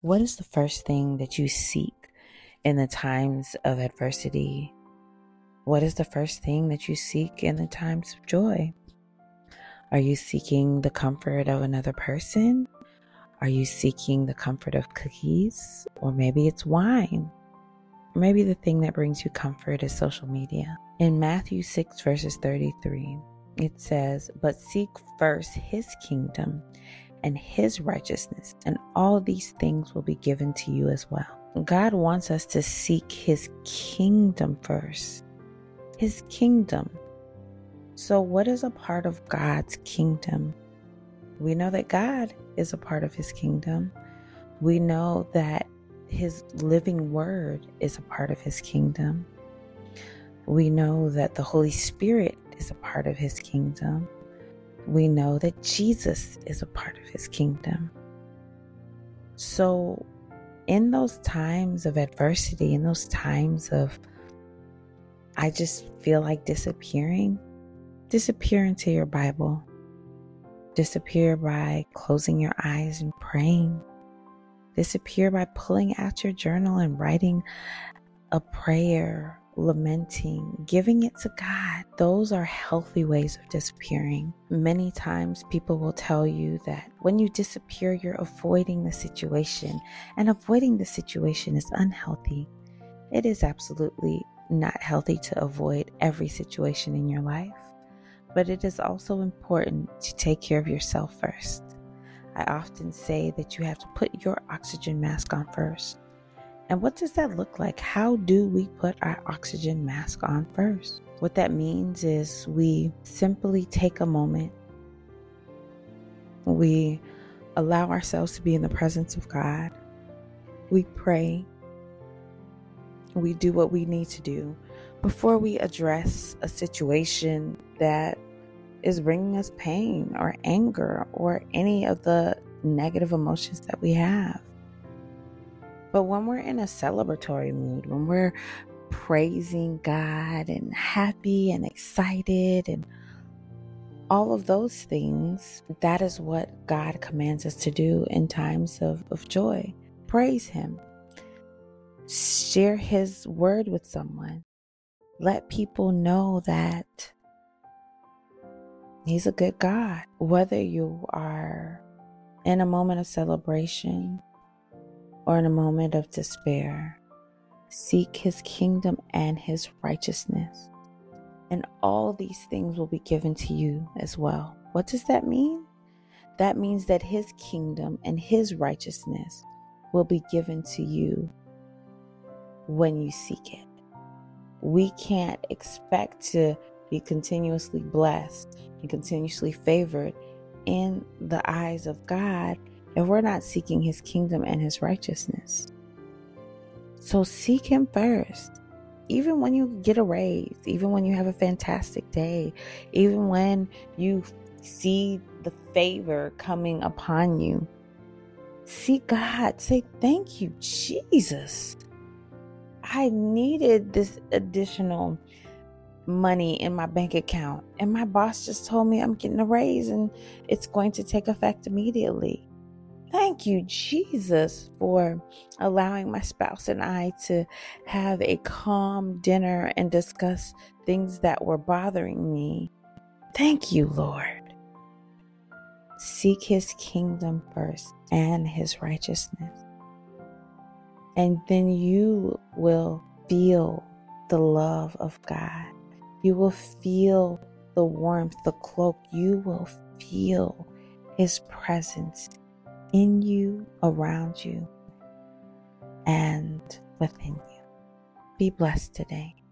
What is the first thing that you seek in the times of adversity? What is the first thing that you seek in the times of joy? Are you seeking the comfort of another person? Are you seeking the comfort of cookies? Or maybe it's wine. Or maybe the thing that brings you comfort is social media. In Matthew 6 verses 33, it says, "But seek first his kingdom and his righteousness, and all these things will be given to you as well." God wants us to seek his kingdom first. His kingdom. So what is a part of God's kingdom? We know that God is a part of his kingdom. We know that his living word is a part of his kingdom. We know that the Holy Spirit is a part of his kingdom. We know that Jesus is a part of his kingdom. So in those times of adversity, in those times of, I just feel like disappear into your Bible. Disappear by closing your eyes and praying. Disappear by pulling out your journal and writing a prayer, lamenting, giving it to God. Those are healthy ways of disappearing. Many times people will tell you that when you disappear, you're avoiding the situation, and avoiding the situation is unhealthy. It is absolutely not healthy to avoid every situation in your life, but it is also important to take care of yourself first. I often say that you have to put your oxygen mask on first. And what does that look like? How do we put our oxygen mask on first? What that means is we simply take a moment. We allow ourselves to be in the presence of God. We pray. We do what we need to do before we address a situation that is bringing us pain or anger or any of the negative emotions that we have. But when we're in a celebratory mood, when we're praising God and happy and excited and all of those things, that is what God commands us to do in times of joy. Praise him. Share his word with someone. Let people know that he's a good God. Whether you are in a moment of celebration or in a moment of despair, seek his kingdom and his righteousness, and all these things will be given to you as well. What does that mean? That means that his kingdom and his righteousness will be given to you when you seek it. We can't expect to be continuously blessed and continuously favored in the eyes of God if we're not seeking his kingdom and his righteousness. So seek him first. Even when you get a raise, even when you have a fantastic day, even when you see the favor coming upon you, seek God. Say, "Thank you, Jesus. I needed this additional money in my bank account, and my boss just told me I'm getting a raise and it's going to take effect immediately. Thank you, Jesus, for allowing my spouse and I to have a calm dinner and discuss things that were bothering me. Thank you, Lord." Seek his kingdom first and his righteousness. And then you will feel the love of God. You will feel the warmth, the cloak. You will feel his presence in you, around you, and within you. Be blessed today.